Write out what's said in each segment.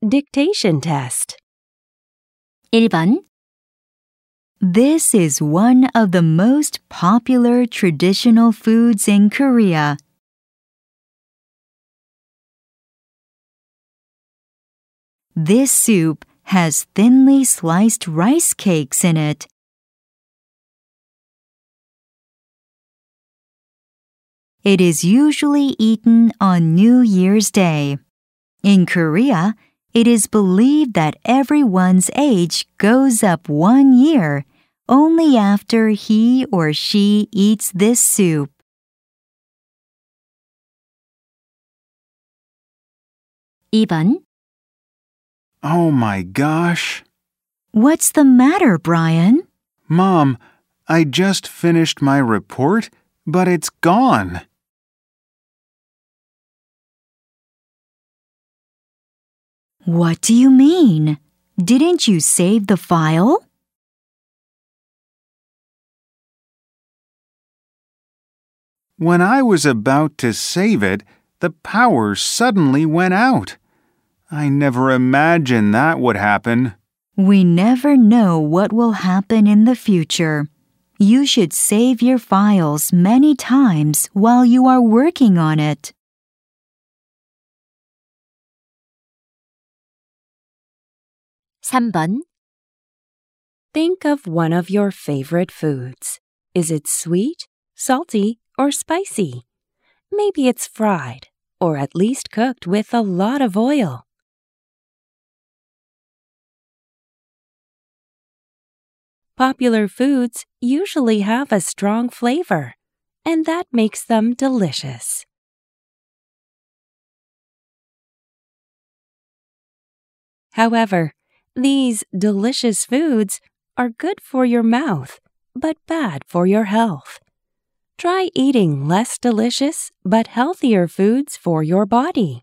dictation test. 1번. This is one of the most popular traditional foods in Korea. This soup has thinly sliced rice cakes in it. It is usually eaten on New Year's Day. In Korea, it is believed that everyone's age goes up 1 year only after he or she eats this soup. 2번. Oh my gosh. What's the matter, Brian? Mom, I just finished my report, but it's gone. What do you mean? Didn't you save the file? When I was about to save it, the power suddenly went out. I never imagined that would happen. We never know what will happen in the future. You should save your files many times while you are working on it. 3번. Think of one of your favorite foods. Is it sweet, salty, or spicy? Maybe it's fried, or at least cooked with a lot of oil. Popular foods usually have a strong flavor, and that makes them delicious. However, these delicious foods are good for your mouth, but bad for your health. Try eating less delicious but healthier foods for your body.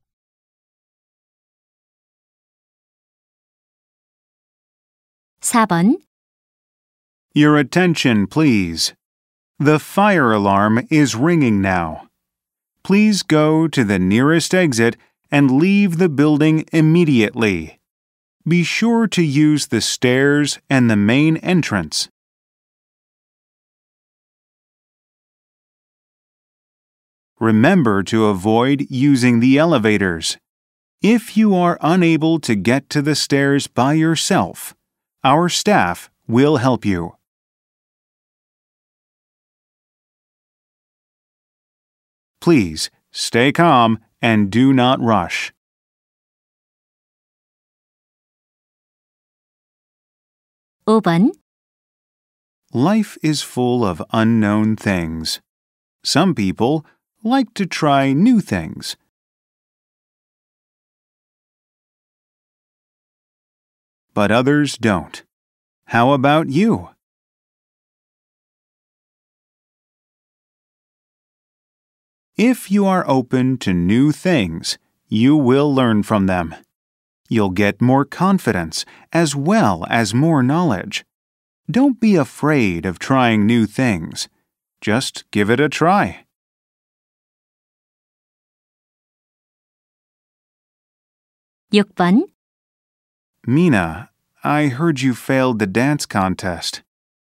4번. Your attention, please. The fire alarm is ringing now. Please go to the nearest exit and leave the building immediately. Be sure to use the stairs and the main entrance. Remember to avoid using the elevators. If you are unable to get to the stairs by yourself, our staff will help you. Please stay calm and do not rush. 5번. Life is full of unknown things. Some people like to try new things. But others don't. How about you? If you are open to new things, you will learn from them. You'll get more confidence as well as more knowledge. Don't be afraid of trying new things. Just give it a try. 6번. Mina, I heard you failed the dance contest.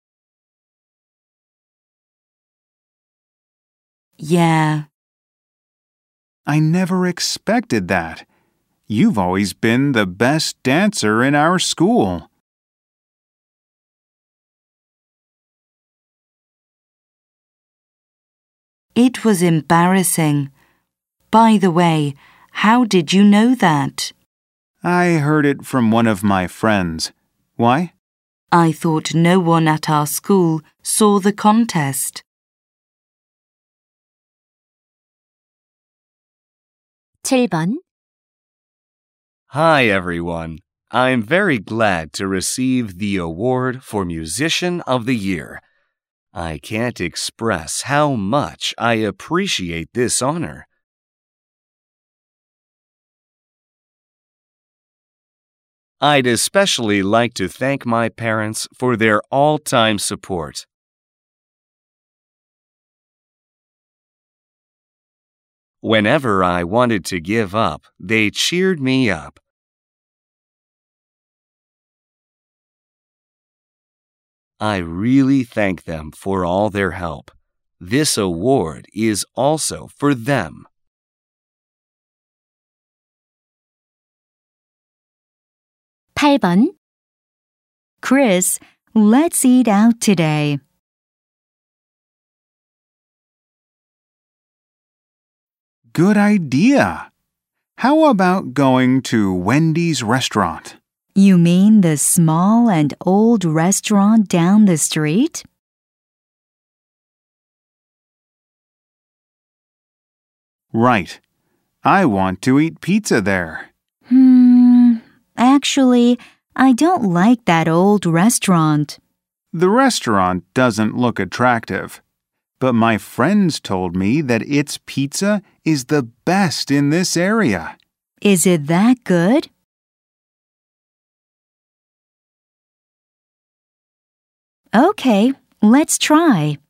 Yeah. I never expected that. You've always been the best dancer in our school. It was embarrassing. By the way, how did you know that? I heard it from one of my friends. Why? I thought no one at our school saw the contest. 7번. Hi, everyone. I'm very glad to receive the award for Musician of the Year. I can't express how much I appreciate this honor. I'd especially like to thank my parents for their all-time support. Whenever I wanted to give up, they cheered me up. I really thank them for all their help. This award is also for them. Chris, let's eat out today. Good idea. How about going to Wendy's restaurant? You mean the small and old restaurant down the street? Right. I want to eat pizza there. Actually, I don't like that old restaurant. The restaurant doesn't look attractive, but my friends told me that its pizza is the best in this area. Is it that good? Okay, let's try.